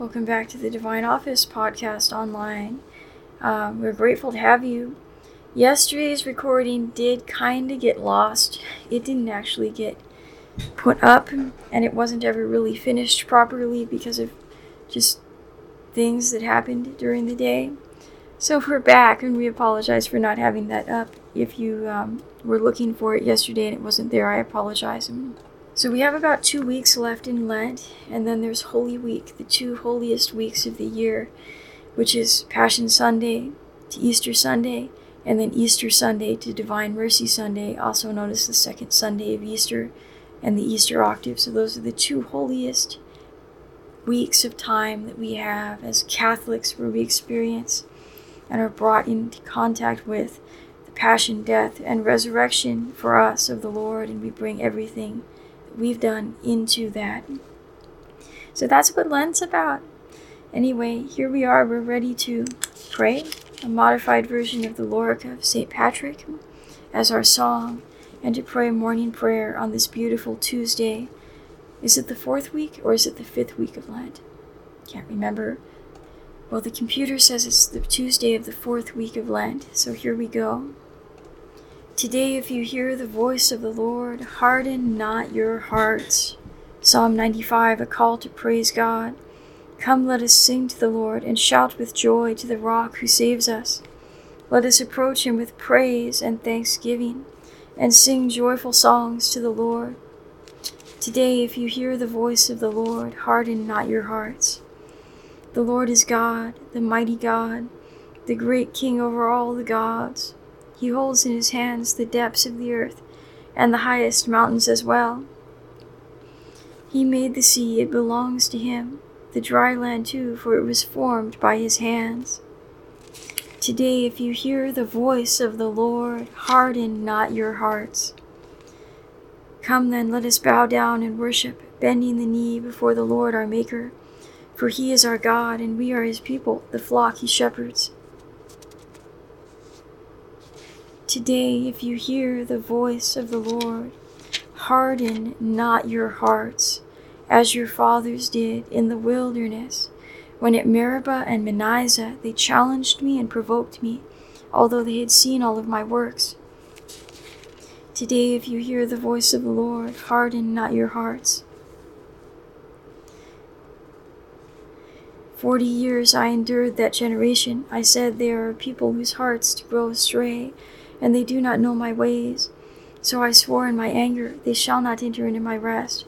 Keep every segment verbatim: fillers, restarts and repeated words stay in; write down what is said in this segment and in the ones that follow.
Welcome back to the Divine Office podcast online. Um, we're grateful to have you. Yesterday's recording did kind of get lost. It didn't actually get put up, and it wasn't ever really finished properly because of just things that happened during the day. So we're back, and we apologize for not having that up. If you um, were looking for it yesterday and it wasn't there, I apologize. So we have about two weeks left in Lent, and then there's Holy Week, the two holiest weeks of the year, which is Passion Sunday to Easter Sunday, and then Easter Sunday to Divine Mercy Sunday, also known as the second Sunday of Easter, and the Easter Octave. So those are the two holiest weeks of time that we have as Catholics, where we experience and are brought into contact with the passion, death, and resurrection for us of the Lord, and we bring everything we've done into that. So that's what Lent's about. Anyway, here we are. We're ready to pray a modified version of the Lorica of Saint Patrick as our song, and to pray morning prayer on this beautiful Tuesday. Is it the fourth week or is it the fifth week of Lent? Can't remember. Well, the computer says it's the Tuesday of the fourth week of Lent. So here we go. Today, if you hear the voice of the Lord, harden not your hearts. Psalm ninety-five, a call to praise God. Come, let us sing to the Lord, and shout with joy to the rock who saves us. Let us approach him with praise and thanksgiving, and sing joyful songs to the Lord. Today, if you hear the voice of the Lord, harden not your hearts. The Lord is God, the mighty God, the great King over all the gods. He holds in his hands the depths of the earth, and the highest mountains as well. He made the sea, it belongs to him, the dry land too, for it was formed by his hands. Today, if you hear the voice of the Lord, harden not your hearts. Come then, let us bow down and worship, bending the knee before the Lord our Maker, for he is our God, and we are his people, the flock he shepherds. Today, if you hear the voice of the Lord, harden not your hearts, as your fathers did in the wilderness, when at Meribah and Manasseh they challenged me and provoked me, although they had seen all of my works. Today, if you hear the voice of the Lord, harden not your hearts. Forty years I endured that generation. I said, there are people whose hearts grow astray, and they do not know my ways. So I swore in my anger, they shall not enter into my rest.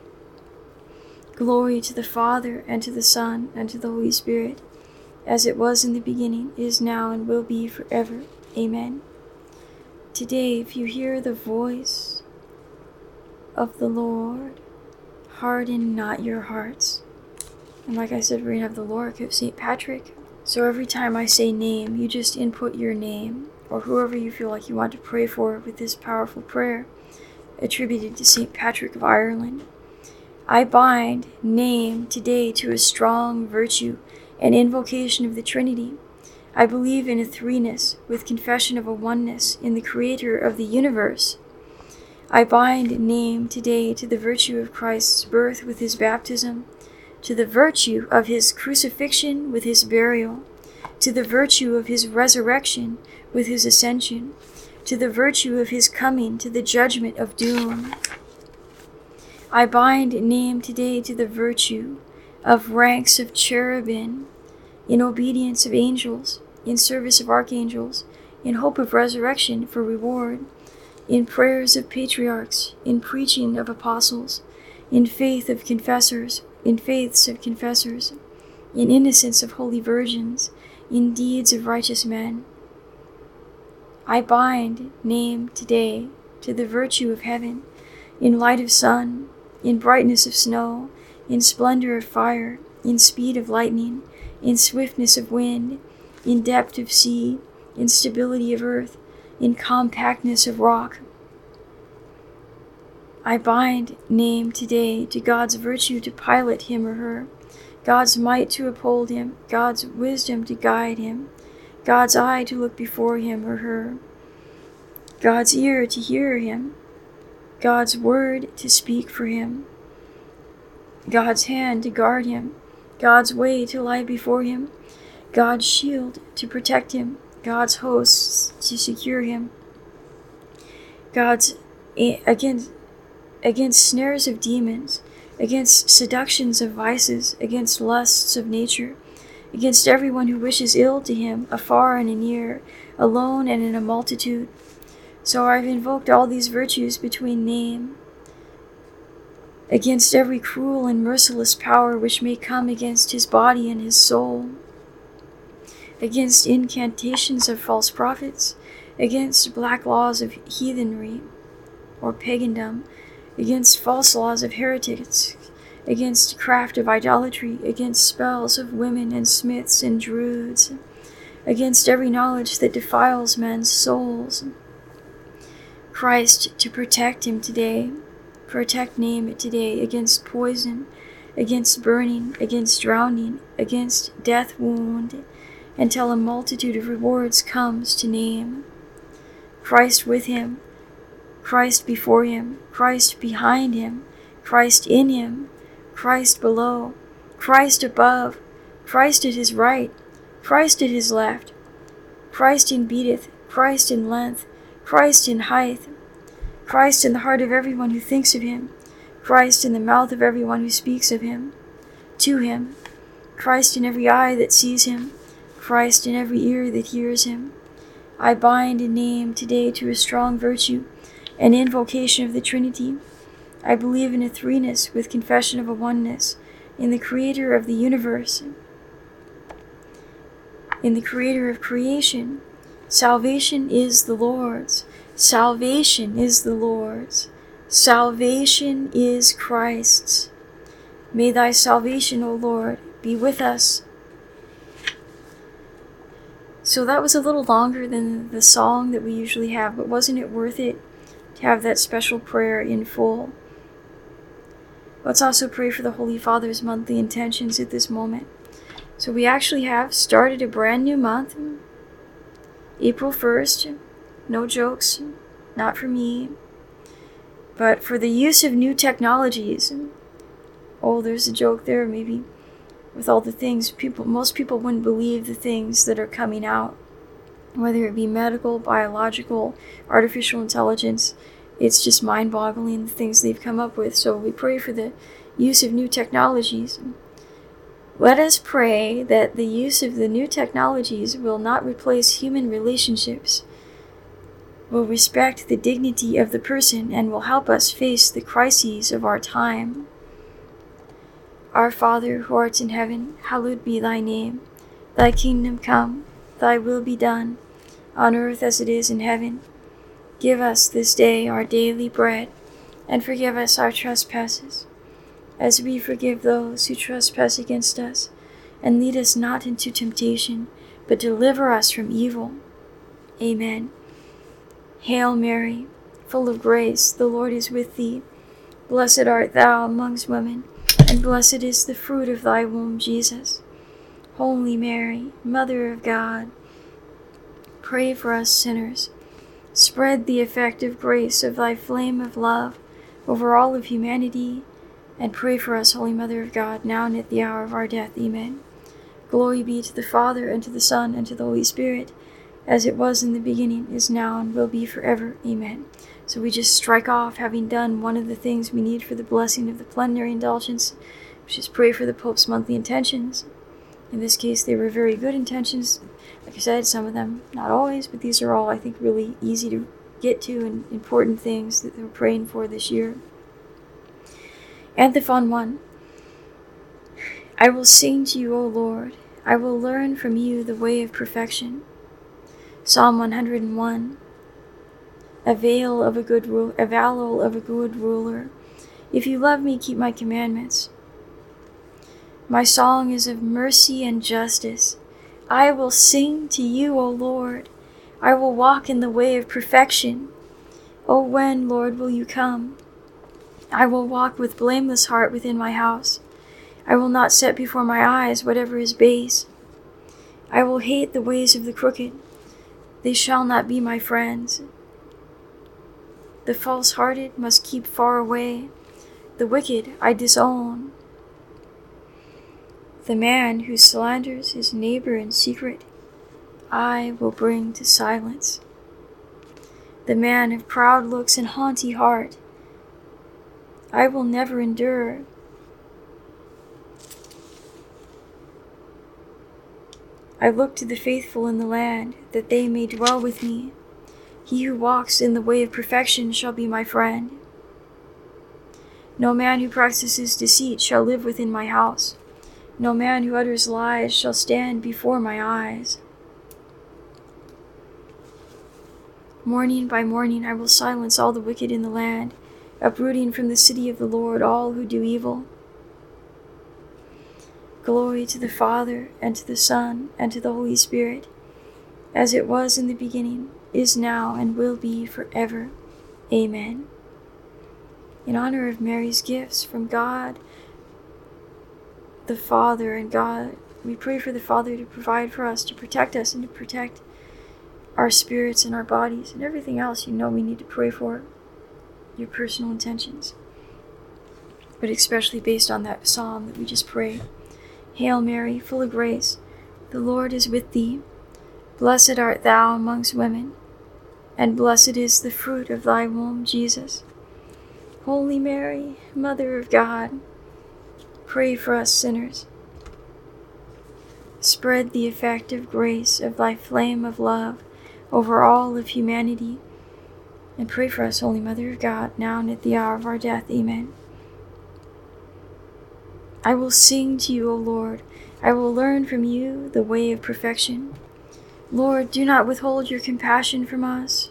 Glory to the Father, and to the Son, and to the Holy Spirit, as it was in the beginning, is now, and will be forever. Amen. Today, if you hear the voice of the Lord, harden not your hearts. And like I said, we're going to have the Lorica of Saint Patrick. So every time I say name, you just input your name, or whoever you feel like you want to pray for with this powerful prayer, attributed to Saint Patrick of Ireland. I bind name today to a strong virtue and invocation of the Trinity. I believe in a threeness with confession of a oneness in the Creator of the universe. I bind name today to the virtue of Christ's birth with his baptism, to the virtue of his crucifixion with his burial, to the virtue of his resurrection with his ascension, to the virtue of his coming to the judgment of doom. I bind name today to the virtue of ranks of cherubim, in obedience of angels, in service of archangels, in hope of resurrection for reward, in prayers of patriarchs, in preaching of apostles, in faith of confessors, in faiths of confessors, in innocence of holy virgins, in deeds of righteous men. I bind name today to the virtue of heaven, in light of sun, in brightness of snow, in splendor of fire, in speed of lightning, in swiftness of wind, in depth of sea, in stability of earth, in compactness of rock. I bind name today to God's virtue to pilot him or her, God's might to uphold him, God's wisdom to guide him, God's eye to look before him or her, God's ear to hear him, God's word to speak for him, God's hand to guard him, God's way to lie before him, God's shield to protect him, God's hosts to secure him, God's against, against snares of demons, against seductions of vices, against lusts of nature, against everyone who wishes ill to him, afar and near, alone and in a multitude. So I've invoked all these virtues between name, against every cruel and merciless power which may come against his body and his soul, against incantations of false prophets, against black laws of heathenry or pagandom, against false laws of heretics, against craft of idolatry, against spells of women and smiths and druids, against every knowledge that defiles men's souls. Christ, to protect him today, protect name it today, against poison, against burning, against drowning, against death wound, until a multitude of rewards comes to name. Christ with him, Christ before him, Christ behind him, Christ in him, Christ below, Christ above, Christ at his right, Christ at his left, Christ in beateth, Christ in length, Christ in height, Christ in the heart of everyone who thinks of him, Christ in the mouth of everyone who speaks of him, to him, Christ in every eye that sees him, Christ in every ear that hears him. I bind and name today to a strong virtue, an invocation of the Trinity. I believe in a threeness with confession of a oneness, in the Creator of the universe, in the Creator of creation. Salvation is the Lord's. Salvation is the Lord's. Salvation is Christ's. May thy salvation, O Lord, be with us. So that was a little longer than the song that we usually have, but wasn't it worth it to have that special prayer in full? Let's also pray for the Holy Father's monthly intentions at this moment. So we actually have started a brand new month, April first. No jokes, not for me, but for the use of new technologies. Oh, there's a joke there, maybe. With all the things, people, most people wouldn't believe the things that are coming out, whether it be medical, biological, artificial intelligence. It's just mind-boggling the things they've come up with. So we pray for the use of new technologies. Let us pray that the use of the new technologies will not replace human relationships, will respect the dignity of the person, and will help us face the crises of our time. Our Father, who art in heaven, hallowed be thy name. Thy kingdom come, thy will be done, on earth as it is in heaven. Give us this day our daily bread, and forgive us our trespasses, as we forgive those who trespass against us. And lead us not into temptation, but deliver us from evil. Amen. Hail Mary, full of grace, the Lord is with thee. Blessed art thou amongst women, and blessed is the fruit of thy womb, Jesus. Holy Mary, Mother of God, pray for us sinners. Spread the effective grace of thy flame of love over all of humanity, and pray for us, Holy Mother of God, now and at the hour of our death. Amen. Glory be to the Father, and to the Son, and to the Holy Spirit, as it was in the beginning, is now, and will be forever. Amen. So we just strike off, having done one of the things we need for the blessing of the plenary indulgence, which is pray for the Pope's monthly intentions. In this case, they were very good intentions. Like I said, some of them, not always, but these are all, I think, really easy to get to and important things that they're praying for this year. And the fun one. I will sing to you, O Lord. I will learn from you the way of perfection. Psalm one hundred and one. A veil of a good ru- a vowel of a good ruler. If you love me, keep my commandments. My song is of mercy and justice. I will sing to you, O Lord. I will walk in the way of perfection. O when, Lord, will you come? I will walk with blameless heart within my house. I will not set before my eyes whatever is base. I will hate the ways of the crooked. They shall not be my friends. The false-hearted must keep far away. The wicked I disown. The man who slanders his neighbor in secret, I will bring to silence. The man of proud looks and haughty heart, I will never endure. I look to the faithful in the land, that they may dwell with me. He who walks in the way of perfection shall be my friend. No man who practices deceit shall live within my house. No man who utters lies shall stand before my eyes. Morning by morning I will silence all the wicked in the land, uprooting from the city of the Lord all who do evil. Glory to the Father, and to the Son, and to the Holy Spirit, as it was in the beginning, is now, and will be forever. Amen. In honor of Mary's gifts from God, the Father, and God, we pray for the Father to provide for us, to protect us, and to protect our spirits and our bodies, and everything else you know we need to pray for, your personal intentions. But especially based on that psalm that we just prayed. Hail Mary, full of grace, the Lord is with thee. Blessed art thou amongst women, and blessed is the fruit of thy womb, Jesus. Holy Mary, Mother of God, pray for us sinners. Spread the effective grace of thy flame of love over all of humanity, and pray for us, Holy Mother of God, now and at the hour of our death. Amen. I will sing to you, O Lord. I will learn from you the way of perfection. Lord, do not withhold your compassion from us.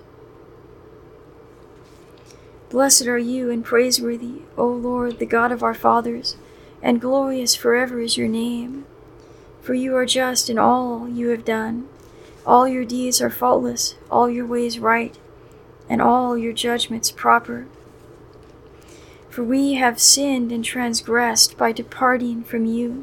Blessed are you and praiseworthy, O Lord, the God of our fathers, and glorious forever is your name. For you are just in all you have done. All your deeds are faultless, all your ways right, and all your judgments proper. For we have sinned and transgressed by departing from you,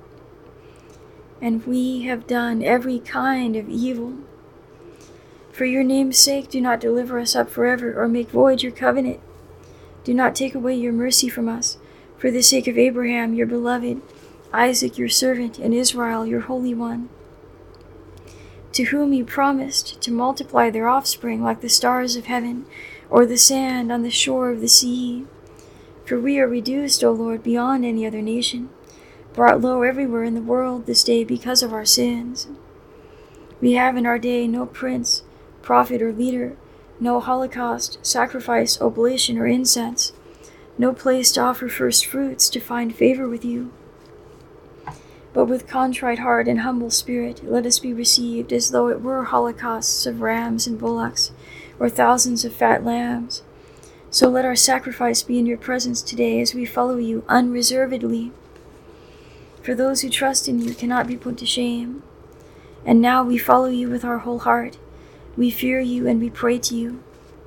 and we have done every kind of evil. For your name's sake, do not deliver us up forever, or make void your covenant. Do not take away your mercy from us, for the sake of Abraham, your beloved, Isaac, your servant, and Israel, your Holy One, to whom you promised to multiply their offspring like the stars of heaven, or the sand on the shore of the sea. For we are reduced, O Lord, beyond any other nation, brought low everywhere in the world this day because of our sins. We have in our day no prince, prophet, or leader, no holocaust, sacrifice, oblation, or incense, no place to offer first fruits to find favor with you. But with contrite heart and humble spirit, let us be received as though it were holocausts of rams and bullocks, or thousands of fat lambs. So let our sacrifice be in your presence today as we follow you unreservedly. For those who trust in you cannot be put to shame. And now we follow you with our whole heart. We fear you and we pray to you.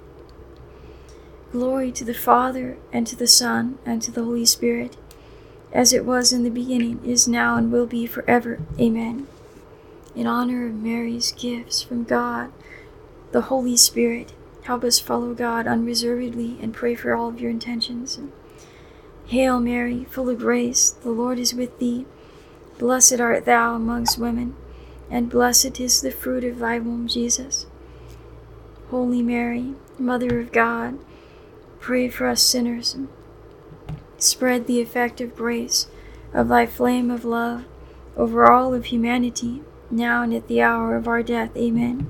Glory to the Father, and to the Son, and to the Holy Spirit, as it was in the beginning, is now, and will be forever. Amen. In honor of Mary's gifts from God, the Holy Spirit, help us follow God unreservedly and pray for all of your intentions. Hail Mary, full of grace, the Lord is with thee. Blessed art thou amongst women, and blessed is the fruit of thy womb, Jesus. Holy Mary, Mother of God, pray for us sinners. Spread the effective grace of thy flame of love over all of humanity, now and at the hour of our death. Amen.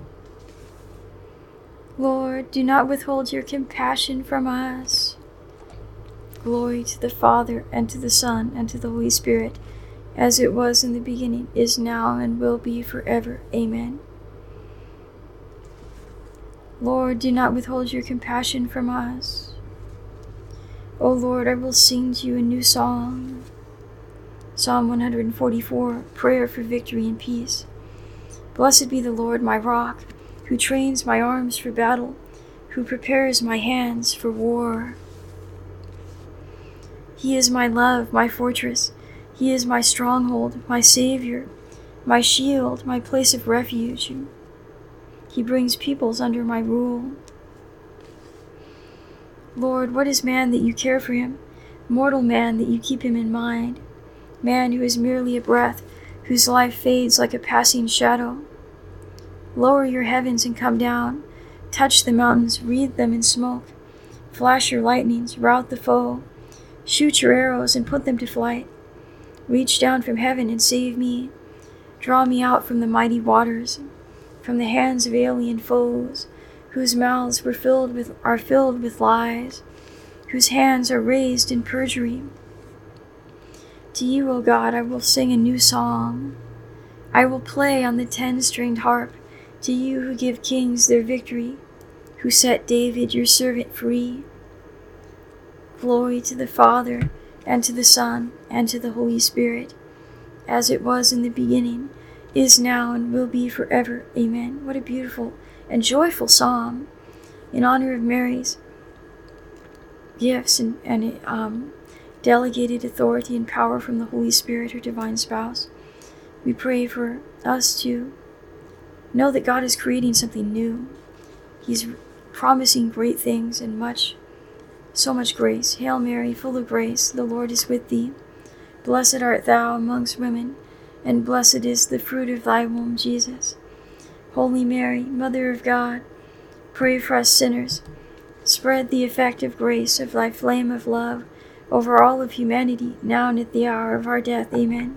Lord, do not withhold your compassion from us. Glory to the Father, and to the Son, and to the Holy Spirit, as it was in the beginning, is now, and will be forever. Amen. Lord, do not withhold your compassion from us. O Lord, I will sing to you a new song. Psalm one forty-four, Prayer for Victory and Peace. Blessed be the Lord, my rock, who trains my arms for battle, who prepares my hands for war. He is my love, my fortress. He is my stronghold, my Savior, my shield, my place of refuge. He brings peoples under my rule. Lord, what is man that you care for him, mortal man that you keep him in mind? man who is merely a breath, whose life fades like a passing shadow. Lower your heavens and come down. Touch the mountains, wreathe them in smoke. Flash your lightnings, rout the foe. Shoot your arrows and put them to flight. Reach down from heaven and save me. Draw me out from the mighty waters, from the hands of alien foes, whose mouths were filled with are filled with lies, whose hands are raised in perjury. To you, O God, I will sing a new song. I will play on the ten-stringed harp, to you who give kings their victory, who set David your servant free. Glory to the Father, and to the Son, and to the Holy Spirit, as it was in the beginning, is now, and will be forever. Amen. What a beautiful and joyful psalm in honor of Mary's gifts and, and um, delegated authority and power from the Holy Spirit, her divine spouse. We pray for us to know that God is creating something new. He's promising great things and much, so much grace. Hail Mary, full of grace, the Lord is with thee. Blessed art thou amongst women, and blessed is the fruit of thy womb, Jesus. Holy Mary, Mother of God, pray for us sinners. Spread the effective grace of thy flame of love over all of humanity, now and at the hour of our death. Amen.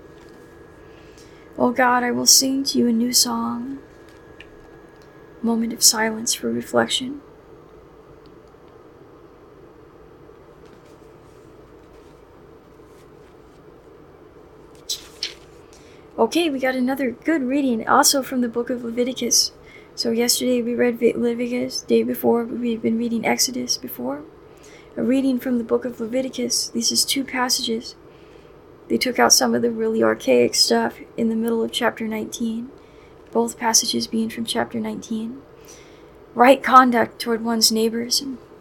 O God, I will sing to you a new song. Moment of silence for reflection. Okay, we got another good reading, also from the book of Leviticus. So yesterday we read Leviticus, day before we've been reading Exodus before. A reading from the book of Leviticus. This is two passages. They took out some of the really archaic stuff in the middle of chapter nineteen, both passages being from chapter nineteen. Right conduct toward one's neighbors.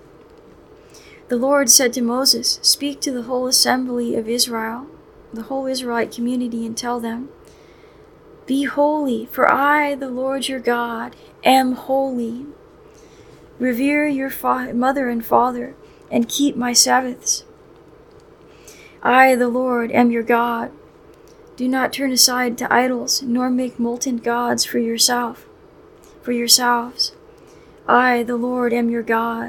The Lord said to Moses, "Speak to the whole assembly of Israel, the whole Israelite community, and tell them, be holy, for I, the Lord your God, am holy. Revere your fa- mother and father, and keep my Sabbaths. I, the Lord, am your God. Do not turn aside to idols, nor make molten gods for yourself, for yourselves. I, the Lord, am your God.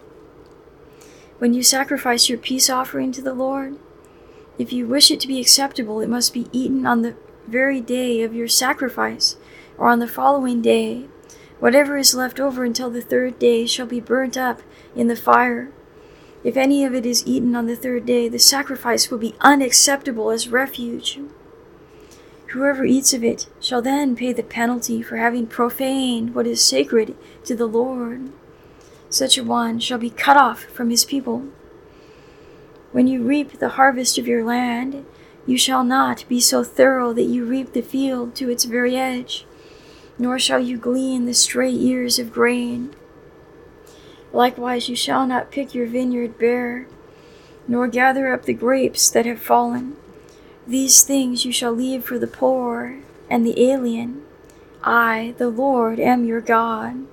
When you sacrifice your peace offering to the Lord, if you wish it to be acceptable, it must be eaten on the very day of your sacrifice, or on the following day. Whatever is left over until the third day shall be burnt up in the fire. If any of it is eaten on the third day, the sacrifice will be unacceptable as refuge. Whoever eats of it shall then pay the penalty for having profaned what is sacred to the Lord. Such a one shall be cut off from his people. When you reap the harvest of your land, you shall not be so thorough that you reap the field to its very edge, nor shall you glean the stray ears of grain. Likewise, you shall not pick your vineyard bare, nor gather up the grapes that have fallen. These things you shall leave for the poor and the alien. I, the Lord, am your God.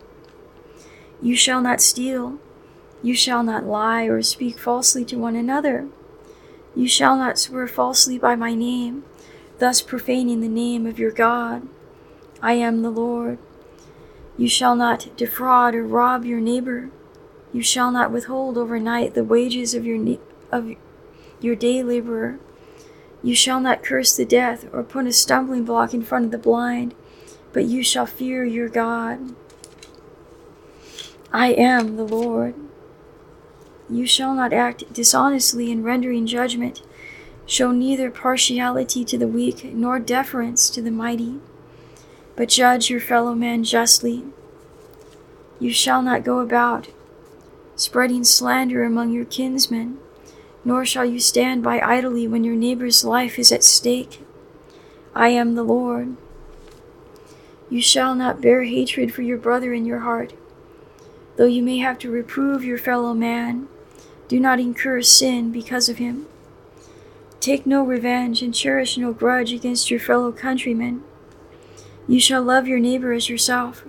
You shall not steal. You shall not lie or speak falsely to one another. You shall not swear falsely by my name, thus profaning the name of your God. I am the Lord. You shall not defraud or rob your neighbor. You shall not withhold overnight the wages of your na- of your day laborer. You shall not curse the deaf or put a stumbling block in front of the blind, but you shall fear your God. I am the Lord. You shall not act dishonestly in rendering judgment. Show neither partiality to the weak nor deference to the mighty, but judge your fellow man justly. You shall not go about spreading slander among your kinsmen, nor shall you stand by idly when your neighbor's life is at stake. I am the Lord. You shall not bear hatred for your brother in your heart. Though you may have to reprove your fellow man, do not incur sin because of him. Take no revenge and cherish no grudge against your fellow countrymen. You shall love your neighbor as yourself.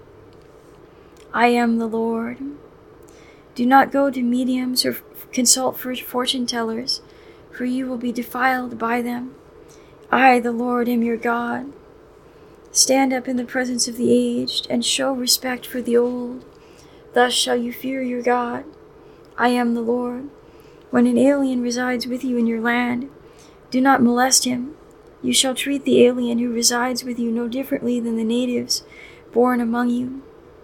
I am the Lord. Do not go to mediums or consult for fortune tellers, for you will be defiled by them. I, the Lord, am your God. Stand up in the presence of the aged, and show respect for the old. Thus shall you fear your God. I am the Lord. When an alien resides with you in your land, do not molest him. You shall treat the alien who resides with you no differently than the natives born among you.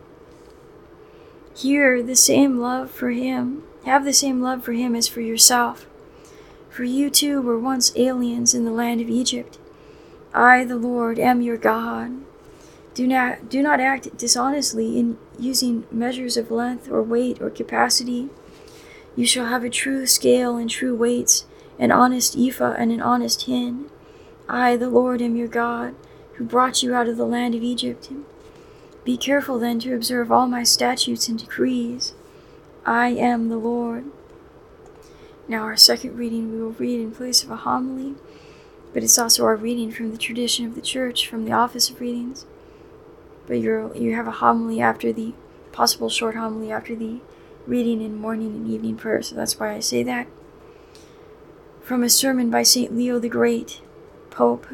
Hear the same love for him. Have the same love for him as for yourself. For you too were once aliens in the land of Egypt. I, the Lord, am your God. Do not, do not act dishonestly in using measures of length or weight or capacity. You shall have a true scale and true weights, an honest ephah and an honest hin. I, the Lord, am your God, who brought you out of the land of Egypt. Be careful then to observe all my statutes and decrees. I am the Lord. Now our second reading we will read in place of a homily, but it's also our reading from the tradition of the church, from the office of readings. But you you have a homily after the, possible short homily after the reading in morning and evening prayer, so that's why I say that. From a sermon by Saint Leo the Great, Pope.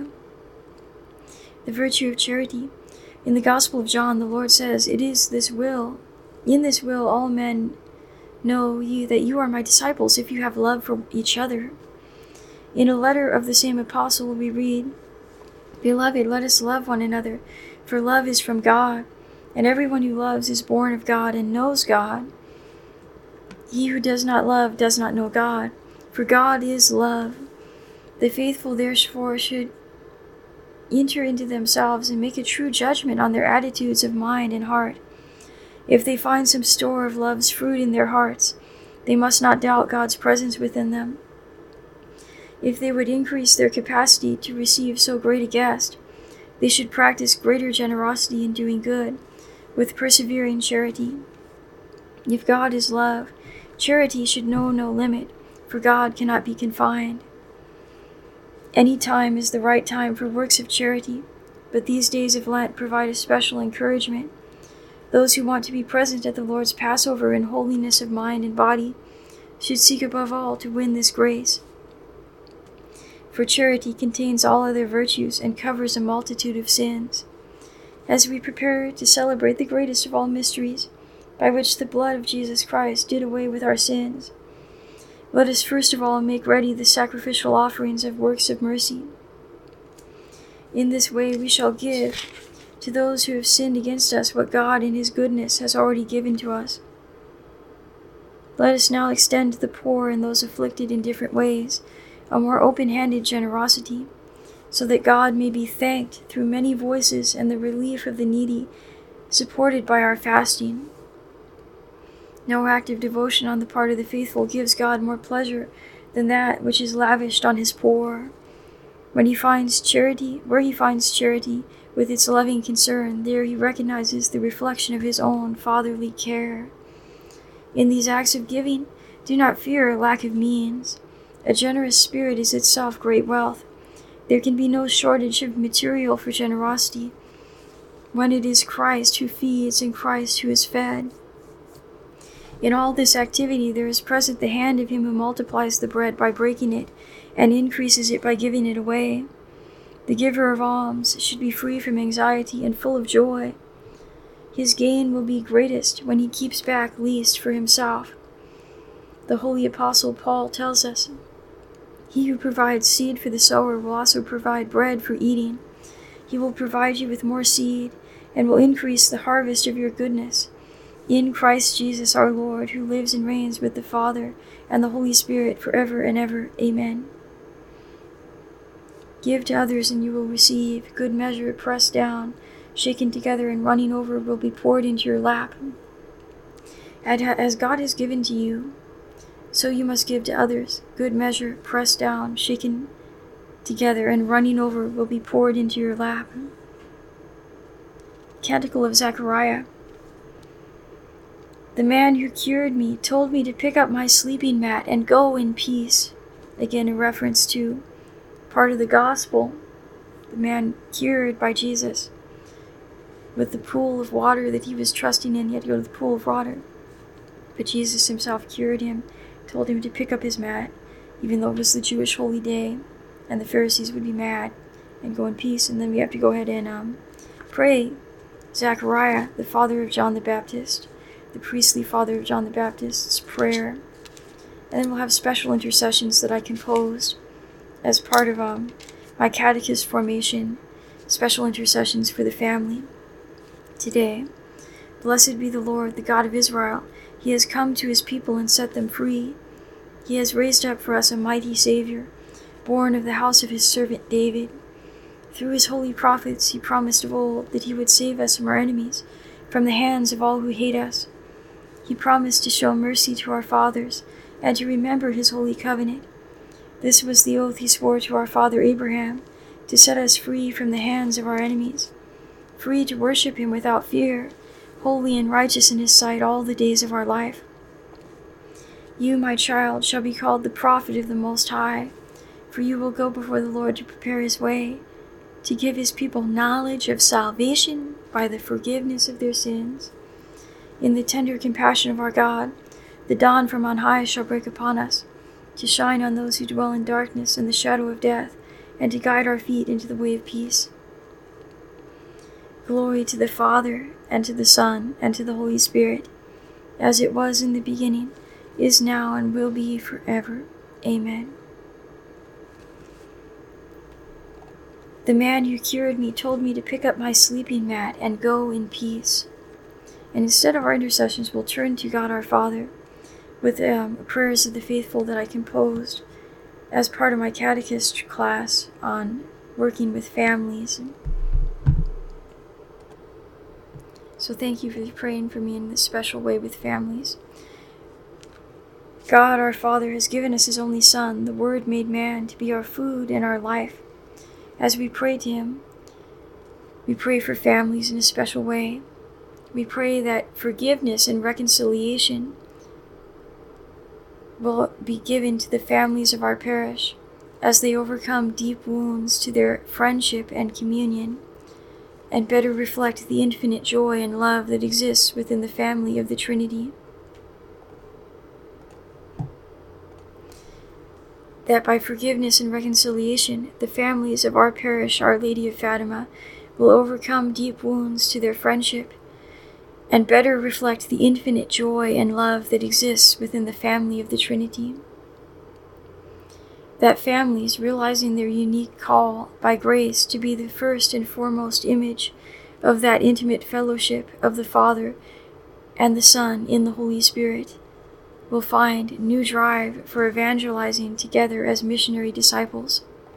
The virtue of charity. In the Gospel of John, the Lord says, "It is this will, in this will all men know you that you are my disciples, if you have love for each other." In a letter of the same apostle we read, "Beloved, let us love one another, for love is from God, and everyone who loves is born of God and knows God. He who does not love does not know God, for God is love. The faithful therefore should enter into themselves and make a true judgment on their attitudes of mind and heart. If they find some store of love's fruit in their hearts, they must not doubt God's presence within them. If they would increase their capacity to receive so great a guest, they should practice greater generosity in doing good, with persevering charity. If God is love, charity should know no limit, for God cannot be confined. Any time is the right time for works of charity, but these days of Lent provide a special encouragement. Those who want to be present at the Lord's Passover in holiness of mind and body should seek above all to win this grace. For charity contains all other virtues and covers a multitude of sins. As we prepare to celebrate the greatest of all mysteries, by which the blood of Jesus Christ did away with our sins, let us first of all make ready the sacrificial offerings of works of mercy. In this way we shall give to those who have sinned against us what God in his goodness has already given to us. Let us now extend to the poor and those afflicted in different ways a more open-handed generosity, so that God may be thanked through many voices and the relief of the needy supported by our fasting. No act of devotion on the part of the faithful gives God more pleasure than that which is lavished on his poor. When he finds charity, where he finds charity with its loving concern, there he recognizes the reflection of his own fatherly care. In these acts of giving, do not fear a lack of means. A generous spirit is itself great wealth. There can be no shortage of material for generosity when it is Christ who feeds and Christ who is fed. In all this activity there is present the hand of him who multiplies the bread by breaking it and increases it by giving it away. The giver of alms should be free from anxiety and full of joy. His gain will be greatest when he keeps back least for himself. The holy apostle Paul tells us, "He who provides seed for the sower will also provide bread for eating. He will provide you with more seed and will increase the harvest of your goodness. In Christ Jesus our Lord, who lives and reigns with the Father and the Holy Spirit forever and ever. Amen." Give to others and you will receive. Good measure, pressed down, shaken together, and running over will be poured into your lap. And as God has given to you, so you must give to others. Good measure, pressed down, shaken together, and running over will be poured into your lap. Canticle of Zechariah. The man who cured me told me to pick up my sleeping mat and go in peace. Again, a reference to part of the gospel. The man cured by Jesus with the pool of water that he was trusting in. He had to go to the pool of water. But Jesus himself cured him, told him to pick up his mat even though it was the Jewish holy day, and the Pharisees would be mad and go in peace. And then we have to go ahead and um, pray Zechariah, the father of John the Baptist, the priestly father of John the Baptist's prayer. And then we'll have special intercessions that I composed as part of um, my catechist formation, special intercessions for the family. Today, blessed be the Lord, the God of Israel. He has come to his people and set them free. He has raised up for us a mighty Savior, born of the house of his servant David. Through his holy prophets he promised of old that he would save us from our enemies, from the hands of all who hate us. He promised to show mercy to our fathers, and to remember his holy covenant. This was the oath he swore to our father Abraham, to set us free from the hands of our enemies, free to worship him without fear, holy and righteous in his sight all the days of our life. You, my child, shall be called the prophet of the Most High, for you will go before the Lord to prepare his way, to give his people knowledge of salvation by the forgiveness of their sins. In the tender compassion of our God, the dawn from on high shall break upon us, to shine on those who dwell in darkness and the shadow of death, and to guide our feet into the way of peace. Glory to the Father, and to the Son, and to the Holy Spirit, as it was in the beginning, is now, and will be forever. Amen. The man who cured me told me to pick up my sleeping mat and go in peace. And instead of our intercessions, we'll turn to God our Father with um, prayers of the faithful that I composed as part of my catechist class on working with families. So thank you for praying for me in this special way with families. God our Father has given us his only Son, the Word made man, to be our food and our life. As we pray to him, we pray for families in a special way. We pray that forgiveness and reconciliation will be given to the families of our parish as they overcome deep wounds to their friendship and communion, and better reflect the infinite joy and love that exists within the family of the Trinity. That by forgiveness and reconciliation, the families of our parish, Our Lady of Fatima, will overcome deep wounds to their friendship and better reflect the infinite joy and love that exists within the family of the Trinity. That families, realizing their unique call by grace to be the first and foremost image of that intimate fellowship of the Father and the Son in the Holy Spirit, will find new drive for evangelizing together as missionary disciples.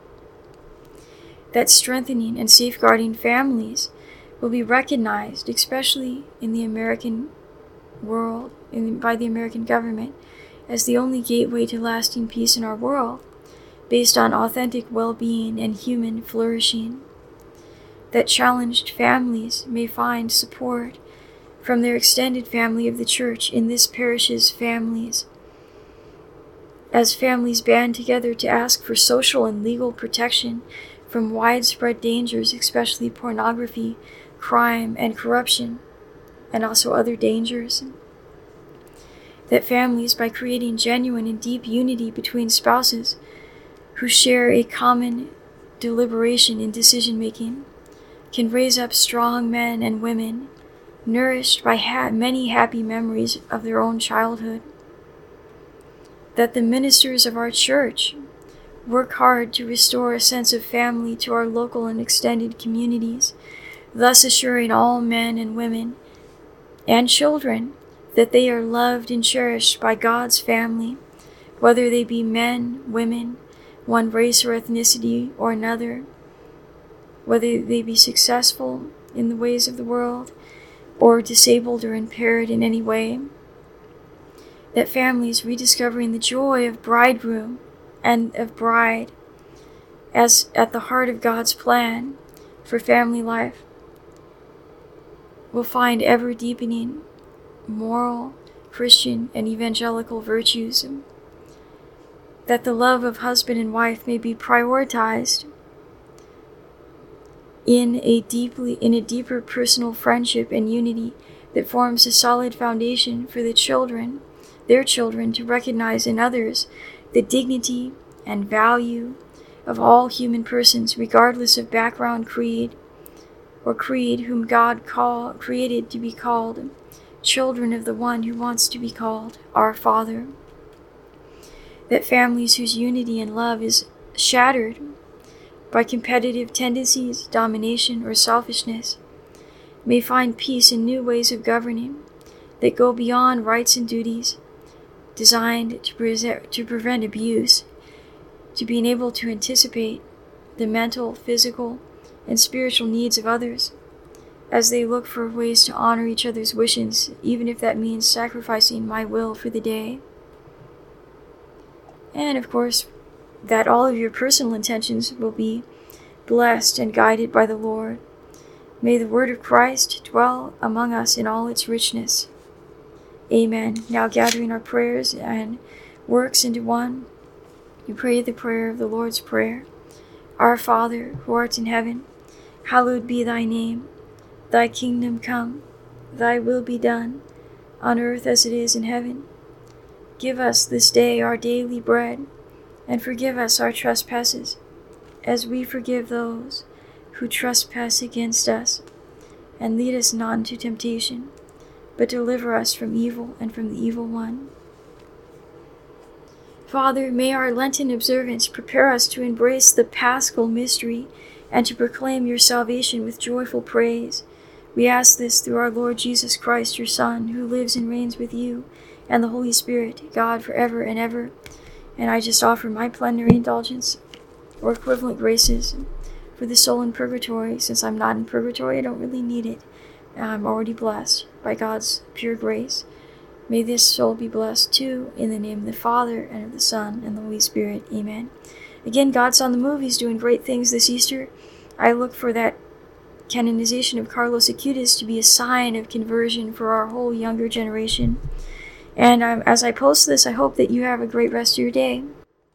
That strengthening and safeguarding families will be recognized, especially in the American world, in, by the American government, as the only gateway to lasting peace in our world, based on authentic well-being and human flourishing. That challenged families may find support from their extended family of the Church in this parish's families, as families band together to ask for social and legal protection from widespread dangers, especially pornography, crime, and corruption, and also other dangers. That families, by creating genuine and deep unity between spouses who share a common deliberation in decision-making, can raise up strong men and women nourished by ha- many happy memories of their own childhood. That the ministers of our Church work hard to restore a sense of family to our local and extended communities, thus assuring all men and women and children that they are loved and cherished by God's family, whether they be men, women, one race or ethnicity or another, whether they be successful in the ways of the world, or disabled or impaired in any way. That families rediscovering the joy of bridegroom and of bride as at the heart of God's plan for family life will find ever deepening moral, Christian, and evangelical virtues. That the love of husband and wife may be prioritized in a deeply in a deeper personal friendship and unity that forms a solid foundation for the children, their children, to recognize in others the dignity and value of all human persons, regardless of background, creed, or creed, whom God call, created to be called children of the one who wants to be called our Father. That families whose unity and love is shattered by competitive tendencies, domination, or selfishness may find peace in new ways of governing that go beyond rights and duties, designed to, pre- to prevent abuse, to being able to anticipate the mental, physical, and spiritual needs of others as they look for ways to honor each other's wishes, even if that means sacrificing my will for the day. And of course, that all of your personal intentions will be blessed and guided by the Lord. May the word of Christ dwell among us in all its richness. Amen. Now gathering our prayers and works into one, we pray the prayer of the Lord's Prayer. Our Father, who art in heaven, hallowed be thy name. Thy kingdom come, thy will be done, on earth as it is in heaven. Give us this day our daily bread, and forgive us our trespasses, as we forgive those who trespass against us. And lead us not into temptation, but deliver us from evil and from the evil one. Father, may our Lenten observance prepare us to embrace the Paschal mystery and to proclaim your salvation with joyful praise. We ask this through our Lord Jesus Christ, your Son, who lives and reigns with you and the Holy Spirit, God, forever and ever. And I just offer my plenary indulgence or equivalent graces for the soul in purgatory. Since I'm not in purgatory, I don't really need it. I'm already blessed by God's pure grace. May this soul be blessed too, in the name of the Father, and of the Son, and the Holy Spirit. Amen. Again, God's on the move. He's doing great things this Easter. I look for that canonization of Carlos Acutis to be a sign of conversion for our whole younger generation. And um, as I post this, I hope that you have a great rest of your day.